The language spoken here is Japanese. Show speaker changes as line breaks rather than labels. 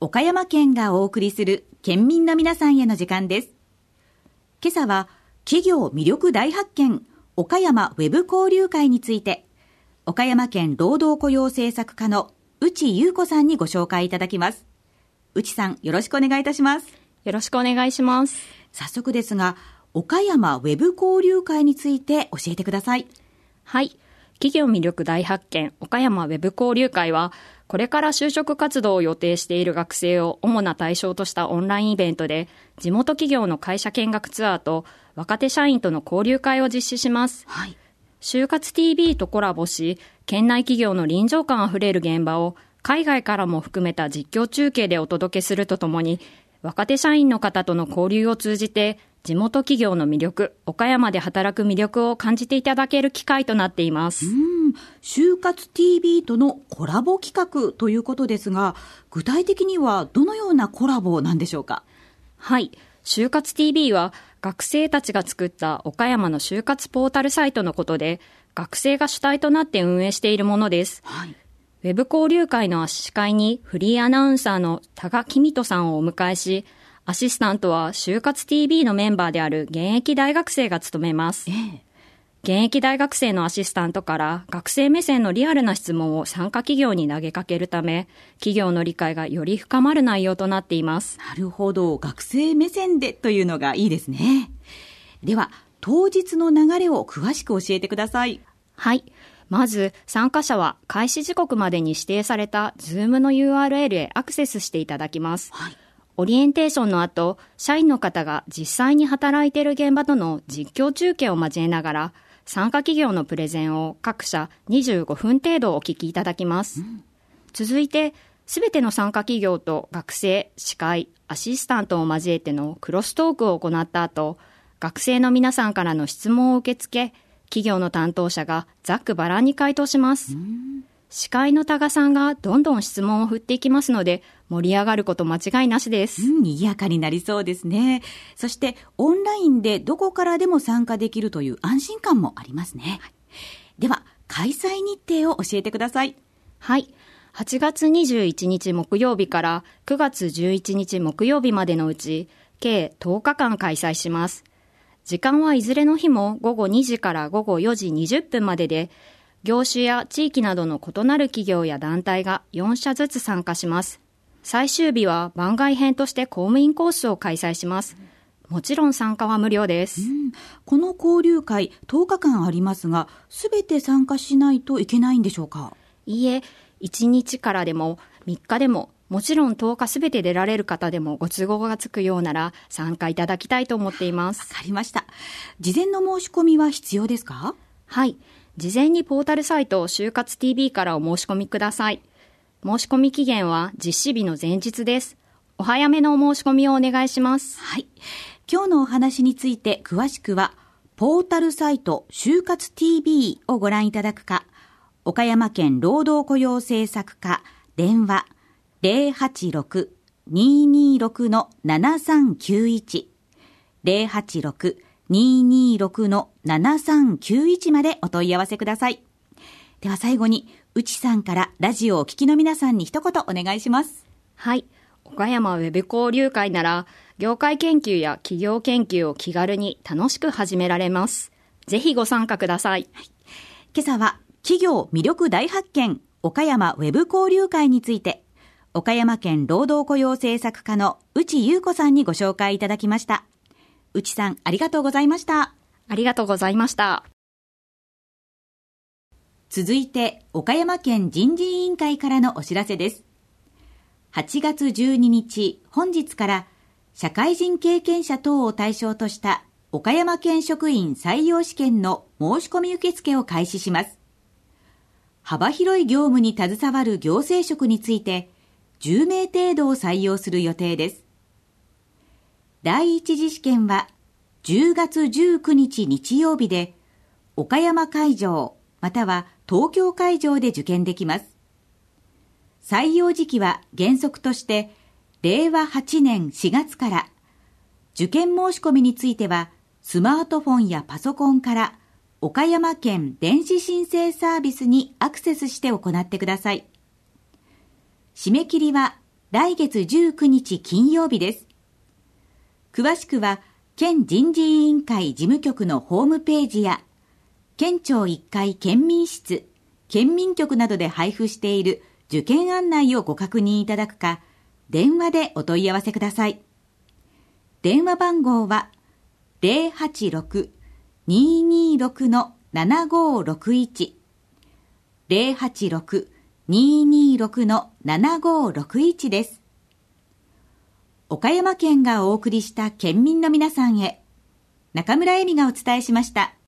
岡山県がお送りする県民の皆さんへの時間です。今朝は企業魅力大発見岡山ウェブ交流会について、岡山県労働雇用政策課の内優子さんにご紹介いただきます。内さん、よろしくお願いいたします。
よろしくお願いします。
早速ですが、岡山ウェブ交流会について教えてください。
はい。企業魅力大発見岡山ウェブ交流会は、これから就職活動を予定している学生を主な対象としたオンラインイベントで、地元企業の会社見学ツアーと若手社員との交流会を実施します。
はい。
就活 TV とコラボし、県内企業の臨場感あふれる現場を海外からも含めた実況中継でお届けするとともに、若手社員の方との交流を通じて、地元企業の魅力、岡山で働く魅力を感じていただける機会となっています。
就活 TV とのコラボ企画ということですが、具体的にはどのようなコラボなんでしょうか？
はい。就活 TV は学生たちが作った岡山の就活ポータルサイトのことで、学生が主体となって運営しているものです。
はい。
ウェブ交流会の司会にフリーアナウンサーの多賀公人さんをお迎えし、アシスタントは就活 TV のメンバーである現役大学生が務めます。現役大学生のアシスタントから学生目線のリアルな質問を参加企業に投げかけるため、企業の理解がより深まる内容となっています。
なるほど。学生目線でというのがいいですね。では、当日の流れを詳しく教えてください。
はい。まず、参加者は開始時刻までに指定された Zoom の URL へアクセスしていただきます。
はい。
オリエンテーションの後、社員の方が実際に働いている現場との実況中継を交えながら、参加企業のプレゼンを各社25分程度お聞きいただきます。続いて、すべての参加企業と学生、司会、アシスタントを交えてのクロストークを行った後、学生の皆さんからの質問を受け付け、企業の担当者がざっくばらんに回答します。司会の多賀さんがどんどん質問を振っていきますので、盛り上がること間違いなしです。
賑やかになりそうですね。そしてオンラインでどこからでも参加できるという安心感もありますね。では、開催日程を教えてください。
はい。8月21日木曜日から9月11日木曜日までのうち、計10日間開催します。時間はいずれの日も午後2時から午後4時20分までで、業種や地域などの異なる企業や団体が4社ずつ参加します。最終日は番外編として公務員コースを開催します。もちろん参加は無料です。
この交流会10日間ありますが、すべて参加しないといけないんでしょうか？
いいえ、1日からでも3日でも、もちろん10日すべて出られる方でもご都合がつくようなら参加いただきたいと思っています。
わかりました。事前の申し込みは必要ですか？
はい。事前にポータルサイト就活 TV からお申し込みください。申し込み期限は実施日の前日です。お早めのお申し込みをお願いします。
はい。今日のお話について詳しくは、ポータルサイト就活 TV をご覧いただくか、岡山県労働雇用政策課電話 086-226-7391 086-226-7391 までお問い合わせください。では最後に、内さんからラジオをお聞きの皆さんに一言お願いします。
はい。岡山ウェブ交流会なら、業界研究や企業研究を気軽に楽しく始められます。ぜひご参加ください。
今朝は、企業魅力大発見岡山ウェブ交流会について、岡山県労働雇用政策課の内優子さんにご紹介いただきました。内さん、ありがとうございました。
ありがとうございました。
続いて、岡山県人事委員会からのお知らせです。8月12日、本日から、社会人経験者等を対象とした岡山県職員採用試験の申し込み受付を開始します。幅広い業務に携わる行政職について、10名程度を採用する予定です。第一次試験は10月19日日曜日で、岡山会場または東京会場で受験できます。採用時期は原則として令和8年4月から、受験申し込みについてはスマートフォンやパソコンから岡山県電子申請サービスにアクセスして行ってください。締め切りは来月19日金曜日です。詳しくは、県人事委員会事務局のホームページや、県庁1階県民室、県民局などで配布している受験案内をご確認いただくか、電話でお問い合わせください。電話番号は 086-226-7561 086-226-7561 です。岡山県がお送りした県民の皆さんへ、中村恵美がお伝えしました。